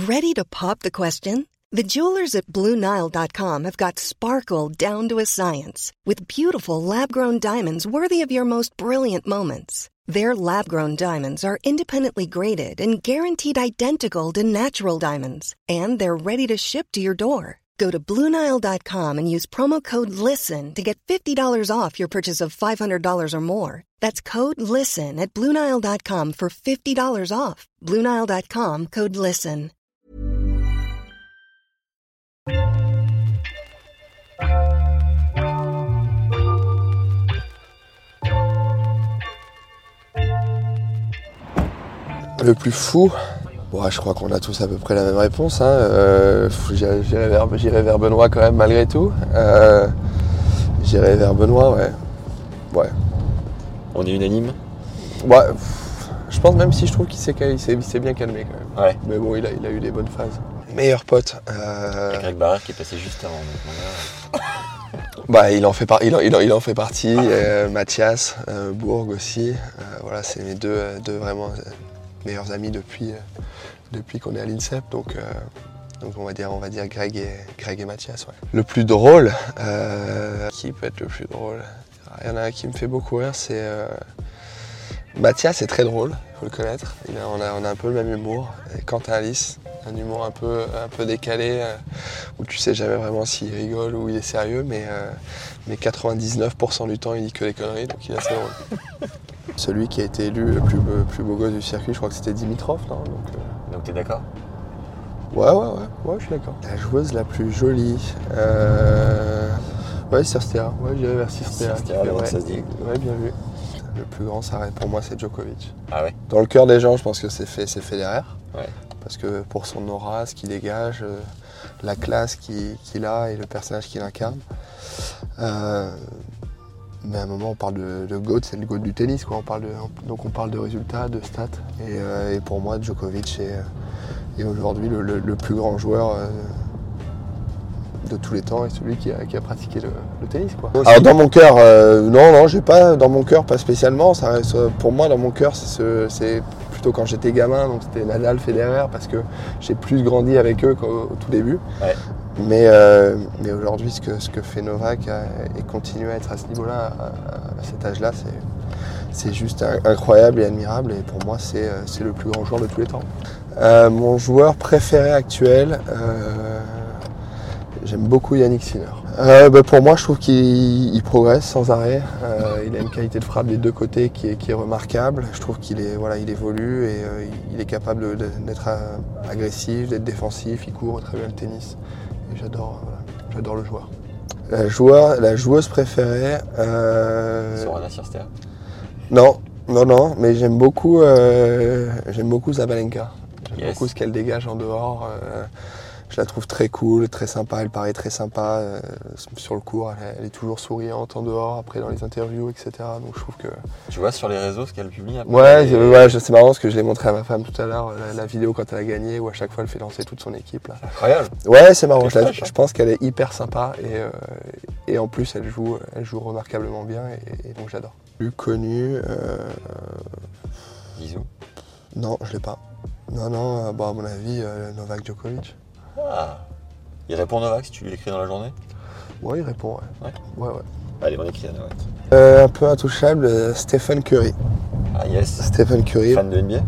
Ready to pop the question? The jewelers at BlueNile.com have got sparkle down to a science with beautiful lab-grown diamonds worthy of your most brilliant moments. Their lab-grown diamonds are independently graded and guaranteed identical to natural diamonds, and they're ready to ship to your door. Go to BlueNile.com and use promo code LISTEN to get $50 off your purchase of $500 or more. That's code LISTEN at BlueNile.com for $50 off. BlueNile.com, code LISTEN. Le plus fou, bon, je crois qu'on a tous à peu près la même réponse. J'irai vers Benoît quand même malgré tout. J'irai vers Benoît, ouais. On est unanime ? Ouais, je pense même si je trouve qu'il s'est bien calmé quand même. Ouais. Mais bon, il a eu des bonnes phases. Meilleur pote. Greg Barrère qui est passé juste avant. Bah, il en fait partie. Mathias, Bourg aussi. Voilà, c'est mes deux vraiment meilleurs amis depuis qu'on est à l'INSEP. Donc on va dire Greg et Mathias. Ouais. Le plus drôle, qui peut être le plus drôle ? Il y en a un qui me fait beaucoup rire, c'est Mathias est très drôle, il faut le connaître. On a un peu le même humour. Et Quentin Alice, un humour un peu décalé, où tu sais jamais vraiment s'il rigole ou il est sérieux, mais 99% du temps il dit que des conneries, donc il est assez drôle. Celui qui a été élu le plus beau gosse du circuit, je crois que c'était Dimitrov, non ? Donc t'es d'accord ? Ouais, je suis d'accord. La joueuse la plus jolie, ouais, Cirstea, ouais, j'irais vers Cirstea. Ouais, ça se dit. Ouais, bien vu. Le plus grand, ça pour moi, c'est Djokovic. Ah ouais ? Dans le cœur des gens, je pense que c'est Federer. Ouais. Parce que pour son aura, ce qu'il dégage, la classe qu'il a et le personnage qu'il incarne. Mais à un moment, on parle de GOAT, c'est le GOAT du tennis, quoi. Donc on parle de résultats, de stats. Et pour moi, Djokovic est aujourd'hui le plus grand joueur de tous les temps et celui qui a pratiqué le tennis, quoi. Alors dans mon cœur, non, j'ai pas dans mon cœur, pas spécialement. Ça reste, pour moi, dans mon cœur, c'est plutôt quand j'étais gamin, donc c'était Nadal, Federer, parce que j'ai plus grandi avec eux qu'au tout début. Ouais. Mais aujourd'hui, ce que fait Novak et continue à être à ce niveau-là, à cet âge-là, c'est juste incroyable et admirable. Et pour moi, c'est le plus grand joueur de tous les temps. Mon joueur préféré actuel, j'aime beaucoup Yannick Sinner. Pour moi, je trouve qu'il progresse sans arrêt. Il a une qualité de frappe des deux côtés qui est remarquable. Je trouve qu'il évolue et il est capable d'être agressif, d'être défensif. Il court très bien le tennis. Et j'adore le joueur. La joueuse préférée. Sorana Cirstea. Non, mais j'aime beaucoup Zabalenka. J'aime beaucoup ce qu'elle dégage en dehors. Je la trouve très cool, très sympa, elle paraît très sympa sur le court, elle est toujours souriante en dehors, après dans les interviews, etc. Donc je trouve que... Tu vois sur les réseaux ce qu'elle publie après? Ouais, c'est marrant parce que je l'ai montré à ma femme tout à l'heure, la vidéo quand elle a gagné, où à chaque fois elle fait danser toute son équipe. Là. Incroyable. Ouais, c'est marrant, je pense qu'elle est hyper sympa et en plus elle joue remarquablement bien et donc j'adore. Plus connu... Bisous. Non, je l'ai pas. Non, à mon avis, Novak Djokovic. Ah. Il répond Novak si tu lui écris dans la journée? Ouais, il répond, ouais. Allez, on écrit à Novak. Un peu intouchable, Stephen Curry. Ah yes. Stephen Curry. Fan de NBA?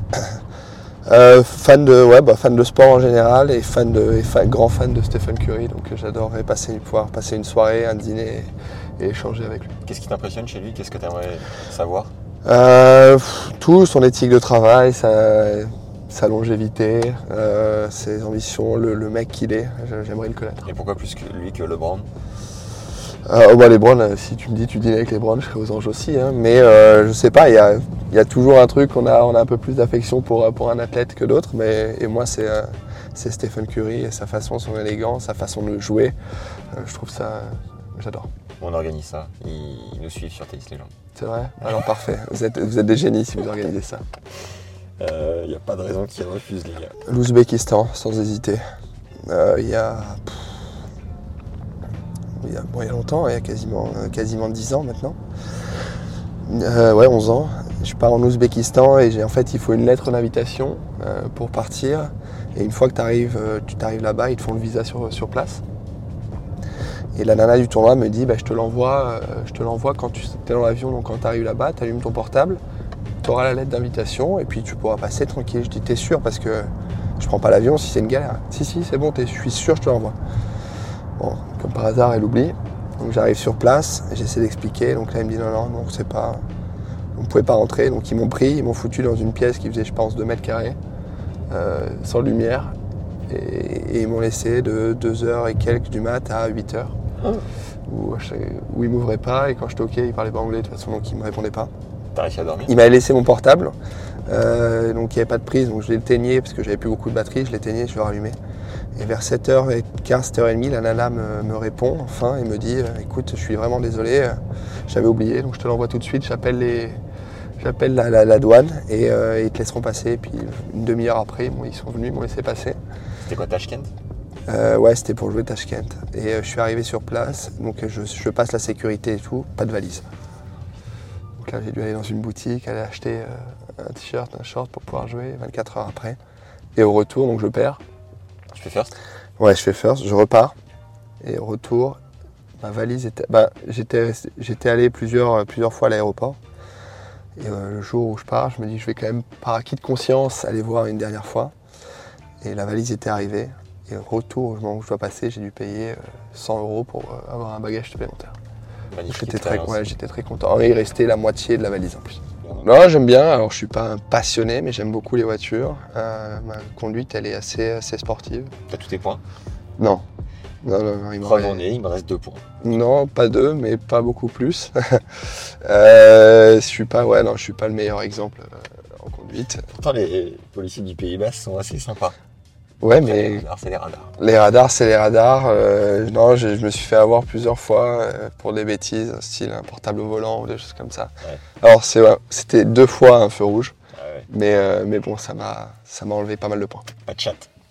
Fan de sport en général et grand fan de Stephen Curry. Donc j'adorerais pouvoir passer une soirée, un dîner et échanger avec lui. Qu'est-ce qui t'impressionne chez lui? Qu'est-ce que tu aimerais savoir? Tout, son éthique de travail, sa longévité, ses ambitions, le mec qu'il est, j'aimerais le connaître. Et pourquoi plus que lui que LeBron? LeBron, si tu me dis tu dînes avec LeBron, je serais aux anges aussi, hein. Mais je sais pas, il y a toujours un truc, on a un peu plus d'affection pour un athlète que d'autres, et moi c'est Stephen Curry et sa façon, son élégance, sa façon de jouer, je trouve ça, j'adore. On organise ça, ils nous suivent sur Tennis Légende. C'est vrai? Alors parfait, vous êtes des génies si vous organisez ça. Il n'y a pas de raison qu'ils refusent, les gars. L'Ouzbékistan, sans hésiter. Il y a longtemps, il y a quasiment 10 ans maintenant. 11 ans. Je pars en Ouzbékistan et il faut une lettre d'invitation pour partir. Et une fois que tu t'arrives là-bas, ils te font le visa sur place. Et la nana du tournoi me dit, je te l'envoie quand tu es dans l'avion, donc quand tu arrives là-bas, tu allumes ton portable, tu auras la lettre d'invitation et puis tu pourras passer tranquille. Je dis, t'es sûr parce que je prends pas l'avion si c'est une galère. Si, c'est bon, je suis sûr, je te l'envoie. Bon, comme par hasard, elle oublie. Donc j'arrive sur place, j'essaie d'expliquer, donc là elle me dit non, c'est pas... On ne pouvait pas rentrer, donc ils m'ont pris, ils m'ont foutu dans une pièce qui faisait je pense 2 mètres carrés, sans lumière, et ils m'ont laissé de 2h et quelques du mat à 8h, où ils m'ouvraient pas, et quand je toquais, ils parlaient pas anglais de toute façon, donc ils me répondaient pas. T'as réussi à dormir? Il m'avait laissé mon portable, donc il n'y avait pas de prise, donc je l'éteignais, parce que j'avais plus beaucoup de batterie, je l'éteignais, je le rallumais. Et vers 7h15, 7h30, la nana me répond enfin et me dit écoute, je suis vraiment désolé, j'avais oublié, donc je te l'envoie tout de suite, j'appelle la douane et ils te laisseront passer. Et puis une demi-heure après, ils sont venus, ils m'ont laissé passer. C'était quoi, Tashkent? Ouais, c'était pour jouer Tashkent. Et je suis arrivé sur place, donc je passe la sécurité et tout, pas de valise. Donc là, j'ai dû aller dans une boutique, aller acheter un t-shirt, un short pour pouvoir jouer 24 heures après. Et au retour, donc je perds. Tu fais first? Ouais, je fais first, je repars. Et au retour, ma valise était... j'étais allé plusieurs fois à l'aéroport. Et le jour où je pars, je me dis que je vais quand même, par acquis de conscience, aller voir une dernière fois. Et la valise était arrivée. Et au retour, au moment où je dois passer, j'ai dû payer 100 € pour avoir un bagage supplémentaire. J'étais très content. Et il restait la moitié de la valise en plus. Non, j'aime bien. Alors, je suis pas un passionné, mais j'aime beaucoup les voitures. Ma conduite, elle est assez sportive. T'as tous tes points? Non. Il me reste 2 points. Non, pas 2, mais pas beaucoup plus. Je suis pas le meilleur exemple en conduite. Pourtant, les policiers du Pays Basque sont assez sympas. Ouais, mais c'est les radars. Les radars, c'est les radars. Non, je me suis fait avoir plusieurs fois pour des bêtises, style un portable au volant ou des choses comme ça. Ouais. Alors, c'était 2 fois un feu rouge, mais bon, ça m'a enlevé pas mal de points. Pas de chat?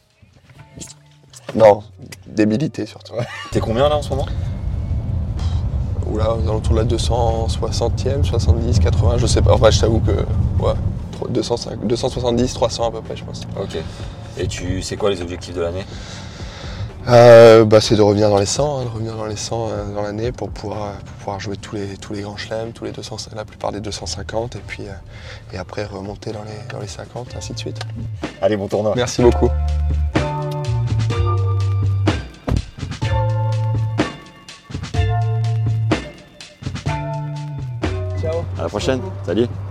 Non, débilité surtout. Ouais. T'es combien là en ce moment? Oula, aux alentours de la 260e, 70, 80, je sais pas. Enfin, je t'avoue que 270, 300 à peu près, je pense. Ok. Et c'est quoi les objectifs de l'année? C'est de revenir dans les 100, dans l'année pour pouvoir jouer tous les grands chelems, la plupart des 250 et après remonter dans les 50, ainsi de suite. Allez, bon tournoi. Merci beaucoup. Ciao. À la prochaine. Salut.